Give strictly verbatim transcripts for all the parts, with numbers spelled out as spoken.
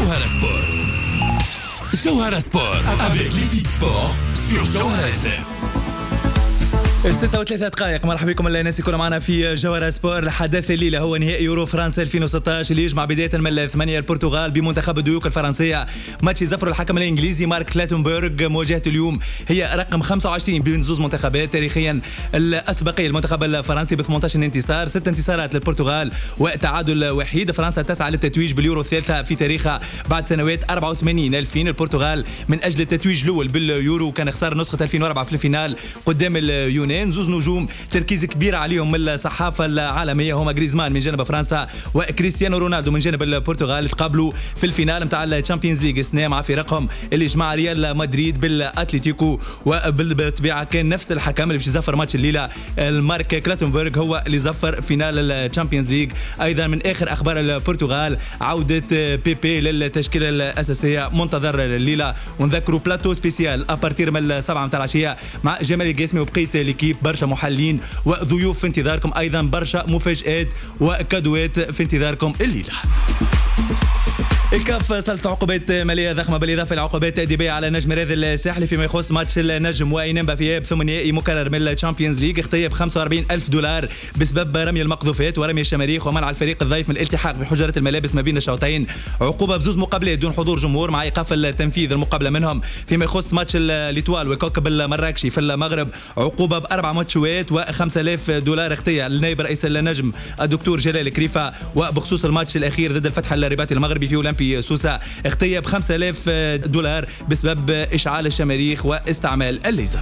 Jawhara Sport. Jawhara Sport avec l'équipe sport sur Jawhara F M. ستة وثلاثة دقائق. مرحبا بكم الناس يكونوا معنا في جوهرة سبور. الحدث الليلة هو نهائي يورو فرنسا ألفين وستة عشر اللي يجمع بداية من الثمانية البرتغال بمنتخب الديوك الفرنسية. ماتش يزفر الحكم الإنجليزي مارك كلاتنبرغ. مواجهة اليوم هي رقم خمسة وعشرين بين زوز منتخبات. تاريخيا الأسبقية المنتخب الفرنسي ب ثمانية عشر انتصار، ست انتصارات للبرتغال وتعادل وحيد. فرنسا تسعى للتتويج باليورو الثالثة في تاريخها بعد سنوات أربعة وثمانين ألفين. البرتغال من أجل التتويج الأول باليورو كان خسر نسخة ألفين وأربعة في الفينال قدام اليونان. زوز نجوم تركيز كبير عليهم من الصحافة العالمية هما غريزمان من جانب فرنسا وكريستيانو رونالدو من جانب البرتغال. تقابلوا في الفينال نتاع الشامبيونز ليج السنة مع فريقهم اللي جمع ريال مدريد بالاتليتيكو. وبالطبيعة كان نفس الحكم اللي باش يزفر ماتش الليلة المارك كلاتنبرغ هو اللي زفر فينال الشامبيونز ليج. أيضا من آخر أخبار البرتغال عودة بيبي للتشكيلة الأساسية منتظر الليلة. ونذكروا بلاتو سبيسيال أبارتير من السبعة متاع العشية مع جمال القاسمي وبقية ليكيب. برشا محلين وضيوف في انتظاركم، ايضا برشا مفاجآت وكادوات في انتظاركم الليله. الكاف سلط عقوبات ماليه ضخمه بالاضافه لعقوبات تاديبيه على نجم رياض الساحلي فيما يخص ماتش النجم واينمبا في اياب ثم نهائي مكرر من الشامبيونز ليج. اختيب خمسة وأربعين ألف دولار بسبب رمي المقذوفات ورمي الشماريخ ومنع الفريق الضيف من الالتحاق بحجره الملابس ما بين الشوطين. عقوبه بزوز مقابلات دون حضور جمهور مع ايقاف التنفيذ المقابله منهم. فيما يخص ماتش ليتوال والكوكب المراكشي في المغرب عقوبه باربع ماتشات وخمسة آلاف دولار اختيار لنائب رئيس النجم الدكتور جلال كريفه. وبخصوص الماتش الاخير ضد الفتح الرباطي المغربي في اولمبي سوسة اختيب خمسة آلاف دولار بسبب إشعال الشماريخ واستعمال الليزر.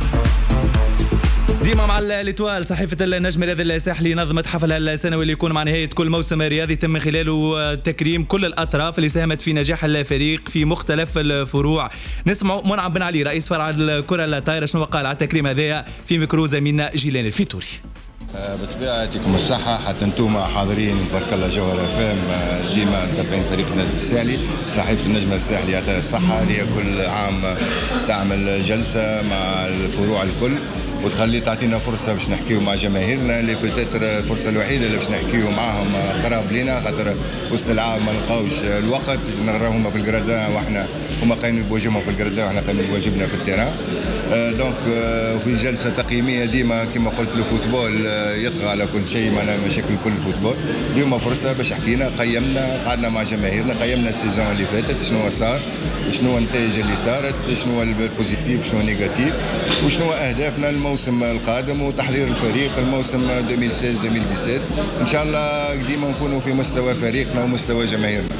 ديما مع الاتوال صحيفة النجم رياض الساحلي نظمت حفلها السنوي اللي يكون مع نهاية كل موسم رياضي يتم من خلاله تكريم كل الأطراف اللي ساهمت في نجاح الفريق في مختلف الفروع. نسمع منعم بن علي رئيس فرع الكرة الطايرة شنو قال على التكريم هذايا في ميكرو زميلنا جيلان الفيتوري. بالطبيعة يعطيكم الصحة حتى انتم حاضرين بارك الله جوهرة فام ديما متابعين فريق النجم الساحلي. صحيفة النجم الساحلي يعطيها الصحة هي كل عام تعمل جلسة مع الفروع الكل وتخلي تعطينا فرصة باش نحكيو مع جماهيرنا اللي بتاتر الفرصة الوحيدة اللي باش نحكيو معاهم قراب لينا خاطر وسط العام ما نلقاوش الوقت نراهم في الجرادان واحنا هما قايمين بواجبهم في الجرادان واحنا قايمين بواجبنا في التيران. دونك في جلسة تقييمية ديما كما قلت الفوتبول يطغى على كل شيء معنا مشاكل كل الفوتبول. اليوم فرصة باش حكينا قيمنا قعدنا مع جماهيرنا قيمنا السيزون اللي فاتت شنو صار شنو النتائج اللي صارت شنو البوزيتيف شنو النيجاتيف وشنو أهدافنا الموسم القادم وتحضير الفريق الموسم ألفين وستة عشر ألفين وسبعطاش. إن شاء الله ديما نكونوا في مستوى فريقنا ومستوى جماهيرنا.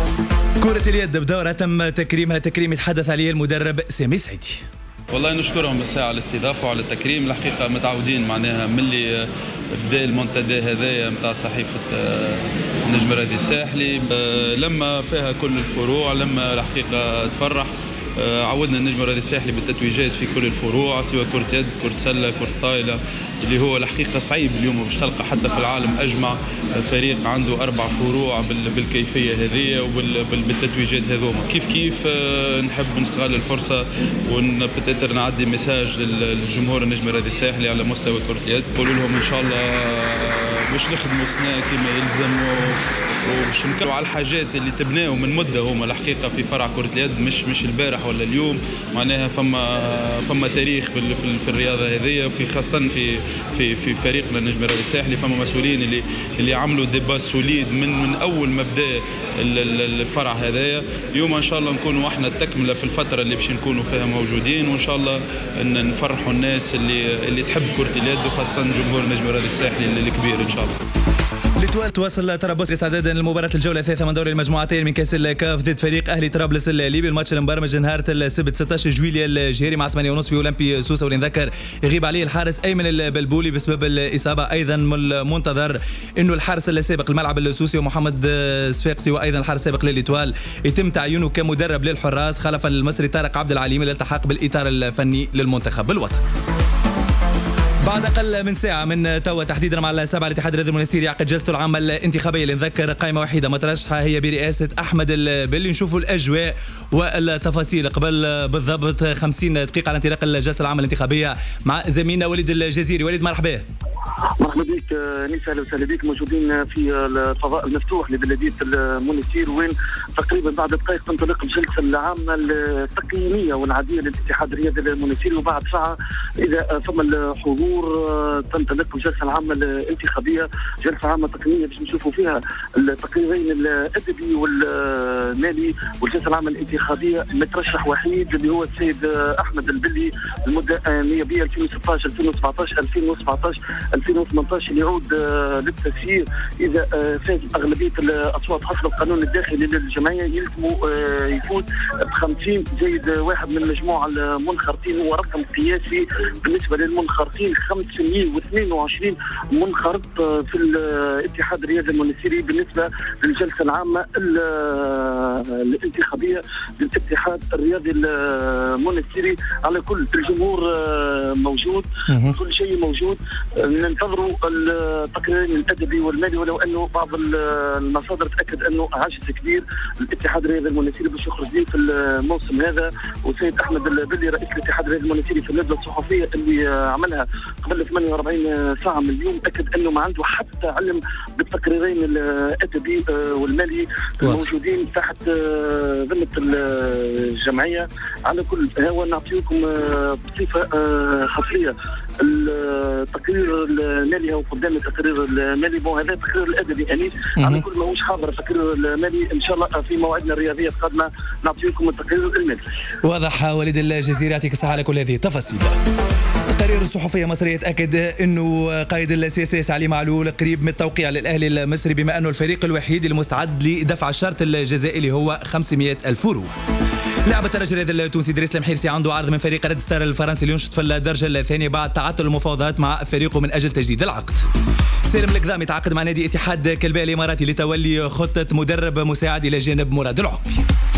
كرة اليد بدورة تم تكريمها تكريم يتحدث عليه المدرب سامي سعيدي. والله نشكرهم بالساعة على الاستضافة وعلى التكريم. الحقيقة متعودين معناها من اللي بدا المنتدى هذايا متاع صحيفة النجم الرياضي الساحلي لما فيها كل الفروع لما الحقيقة تفرح. عودنا النجم الرياضي الساحلي بالتتويجات في كل الفروع سواء كرة يد كرة سلة كرة طايلة اللي هو الحقيقة صعيب اليوم باش تلقى حتى في العالم أجمع فريق عنده أربع فروع بالكيفية هذه وبالتتويجات هذوما. كيف كيف نحب نستغل الفرصة ونبتتر نعدي مساج للجمهور النجم الرياضي الساحلي على مستوى كرة اليد. نقول لهم إن شاء الله باش نخدموا سنة كما يلزم وباش نكملوا على الحاجات اللي تبناو من مده هما الحقيقه في فرع كره اليد مش مش البارح ولا اليوم. معناها فما فما تاريخ في, في, في الرياضه هذه وفي خاصه في في في فريقنا النجم الرياضي الساحلي. فما مسؤولين اللي اللي عملوا ديبا سوليد من من اول ما بدا الفرع هذايا. اليوم ان شاء الله نكونوا احنا التكمله في الفتره اللي باش نكونوا فيها موجودين وان شاء الله ان نفرحوا الناس اللي اللي تحب كره اليد وخاصه جمهور النجم الرياضي الساحلي الكبير ان شاء الله. لتوال تواصل طرابلس استعدادا لمباراة الجولة الثالثة من دوري المجموعتين من كأس الكاف ضد فريق أهلي طرابلس الليبي. الماتش المبرمج نهار السبت ستة عشر جويلية الجهري مع ثمانية ونصف في أولمبي سوسة واللي نذكر يغيب عليه الحارس أيمن البلبولي بسبب الإصابة. أيضا منتظر إنه الحارس السابق الملعب السوسي ومحمد صفاقسي وأيضا الحارس السابق للإتوال يتم تعيينه كمدرب للحراس خلف المصري طارق عبد العليم للالتحاق بالإطار الفني للمنتخب الوطني. بعد أقل من ساعة من توا تحديدا مع السابعة الاتحاد الرياضي المنستيري يعقد جلسته العامة الانتخابية اللي نذكر قائمة وحيدة مترشحة هي برئاسة أحمد البلي. نشوفوا الأجواء والتفاصيل قبل بالضبط خمسين دقيقة على انطلاق الجلسة العامة الانتخابية مع زميلنا وليد الجزيري. وليد مرحبا. مرحبا بك نيسا، اهلا وسهلا بك. موجودين في الفضاء المفتوح لبلديه المونستير، وين تقريبا بعد دقائق تنطلق الجلسه العامه التقييميه والعاديه للاتحاد الرياضي المونستير، وبعد ساعه اذا ثم الحضور تنطلق الجلسه العامه الانتخابيه، جلسه عامه تقنيه باش نشوفوا فيها التقريرين الادبي والمالي، والجلسه العامه الانتخابيه مترشح وحيد اللي هو السيد احمد البلي، المده النيابيه ألفين وستة عشر ألفين وسبعطاش ألفين وسبعطاش ألفين وثمانطاش، اللي يعود للتسيير اذا فاز اغلبيه الاصوات حسب القانون الداخلي للجمعيه، يلزم يفوز ب خمسين زائد واحد من المجموعه المنخرطين. هو رقم قياسي بالنسبه للمنخرطين، خمسمائة واثنين وعشرين منخرط في الاتحاد الرياضي المونستيري بالنسبه للجلسه العامه الانتخابيه للاتحاد الرياضي المونستيري. على كل الجمهور موجود، كل شيء موجود. ننتظروا التقريرين الادبي والمالي، ولو انه بعض المصادر تاكد انه عجز كبير الاتحاد الرياضي المونستيري باش يخرج به في الموسم هذا. وسيد احمد البلي رئيس الاتحاد الرياضي المونستيري في الندوه الصحفيه اللي عملها قبل ثمانية وأربعين ساعه من اليوم اكد انه ما عنده حتى علم بالتقريرين الادبي والمالي موجودين تحت ذمه الجمعيه. على كل هو نعطيكم بصفه حصريه التقرير المالي، هو قدام التقرير المالي. بون هذا التقرير الادبي انيس، على كل ماهوش حاضر التقرير المالي. ان شاء الله في موعدنا الرياضيه القادمه نعطيكم التقرير المالي. واضح وليد الجزيرة، يعطيك الصحه على كل هذه التفاصيل. التقارير الصحفيه المصريه تاكد انه قائد السياسي علي معلول قريب من التوقيع للاهلي المصري، بما انه الفريق الوحيد المستعد لدفع الشرط الجزائي اللي هو خمسمائة ألف يورو. لاعب الترجي الرياضي التونسي دريس المحيرسي عنده عرض من فريق ريد ستار الفرنسي لينشط في الدرجه الثانيه بعد تعطل المفاوضات مع فريقه من اجل تجديد العقد. سالم القذامي تعاقد مع نادي اتحاد كلباء الاماراتي لتولي خطه مدرب مساعد الى جانب مراد العقبي.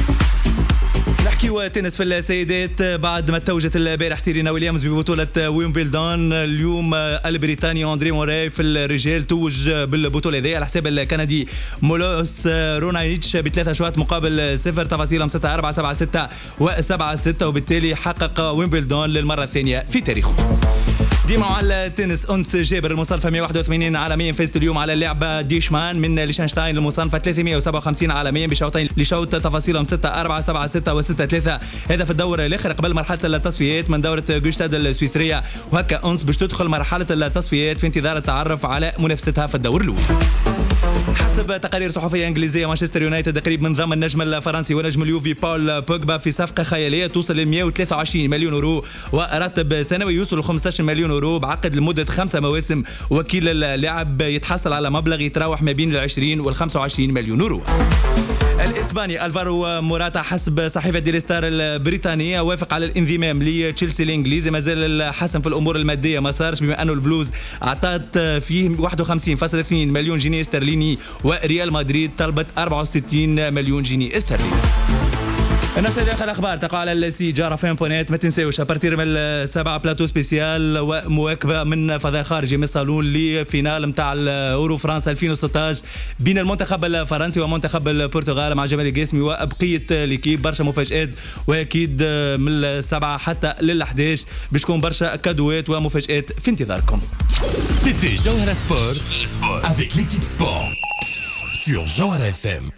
نحكيو تنس في السيدات بعد ما توجت البارح سيرينا ويليامز ببطولة ويمبلدون. اليوم البريطاني أندري موراي في الرجال توج بالبطولة ذي على حساب الكندي مولوس رونايتش بثلاثة شوط مقابل صفر. تفاصيلهم ستة أربعة سبعة ستة وسبعة ستة، وبالتالي حقق ويمبلدون للمرة الثانية في تاريخه. ديما على التنس أنس جابر المصنفة مئة وواحد وثمانين عالميا فازت اليوم على اللعبة ديشمان من ليشنشتاين المصنفة ثلاثمائة وسبعة وخمسين عالميا بشوطين لشوط. تفاصيلهم ستة أربعة سبعة ستة وستة ثلاثة. هذا في الدور الآخر قبل مرحلة التصفيات من دورة جوشتاد السويسرية، وهكا أنس باش تدخل مرحلة التصفيات في انتظار التعرف على منافستها في الدور الأول. حسب تقارير صحفيه انجليزيه مانشستر يونايتد قريب من ضم النجم الفرنسي ونجم اليوفي بول بوجبا في صفقه خياليه توصل ل مئة وثلاثة وعشرين مليون يورو وراتب سنوي يوصل ل خمسة عشر مليون يورو بعقد لمده خمسه مواسم. وكيل اللاعب يتحصل على مبلغ يتراوح ما بين ال عشرين وال خمسة وعشرين مليون يورو. الاسباني الفارو موراتا حسب صحيفه ديلي ستار البريطانيه وافق على الانضمام لتشيلسي الانجليزي. مازال الحسم في الامور الماديه ما صارش، بما انه البلوز اعطت فيه واحد وخمسين فاصلة اثنين مليون جنيه استرليني وريال مدريد طلبت أربعة وستين مليون جنيه استرليني. النشرة داخل الأخبار تقع على السي جارة فين بونات. ما تنساوش أبارتير من السبعة بلاتو سبيسيال ومواكبة من فضاء خارجي من الصالون لفينال متاع الأورو فرنسا ألفين وستة عشر بين المنتخب الفرنسي ومنتخب البرتغال مع جمال القاسمي وبقية ليكيب. برشا مفاجآت وأكيد من السبعة حتى للأحد عشر باش تكون برشا كادوات ومفاجآت في انتظاركم. C'était Jawhara Sport avec l'équipe sport sur Jawhara F M.